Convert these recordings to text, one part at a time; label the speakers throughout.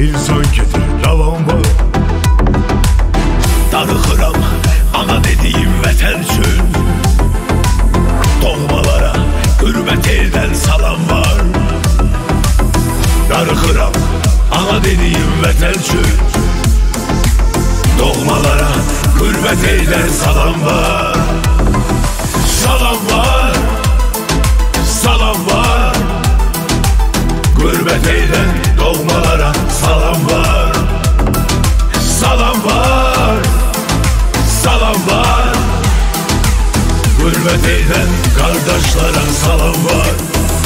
Speaker 1: insan getir davam var.
Speaker 2: Darıxıram ana dediğim vətən üçün, doğmalara qürbət eldən salam var. Darıxıram ana dediğim vətən üçün, doğmalara qürbət eldən salam var. Salam var, salam var, qürbət eldən doğmalara salam var. Salam var, salam var, qürbət edən qardaşlara salam var.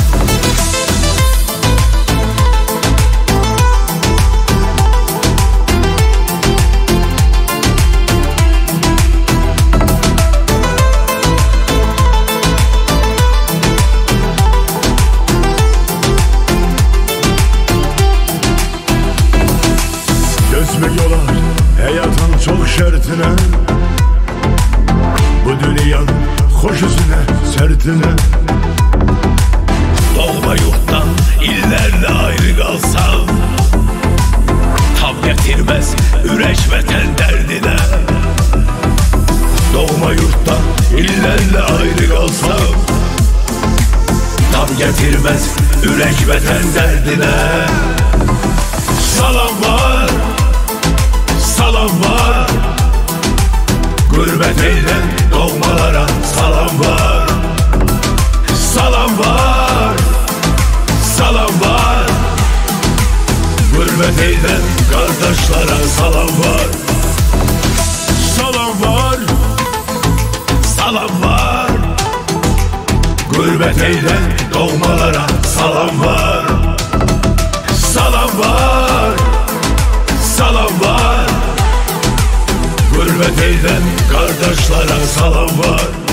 Speaker 1: Gözmek olar hayatın çok şertine, bu dünyanın hoş üzüne sertine.
Speaker 2: Doğma yurttan illərlə ayrı qalsam, tab gətirməz ürək vətən dərdinə. Doğma yurtdan illərlə ayrı qalsam, tab gətirməz ürək vətən dərdinə. Salam var, salam var, qürbət eldən doğmalara salam var. Salam var, salam var, qürbət eldən qardaşlara salam var.
Speaker 1: Salam var,
Speaker 2: Salam var, qürbət eldən doğmalara salam var. Salam var, salam var, qürbət eldən qardaşlara salam var.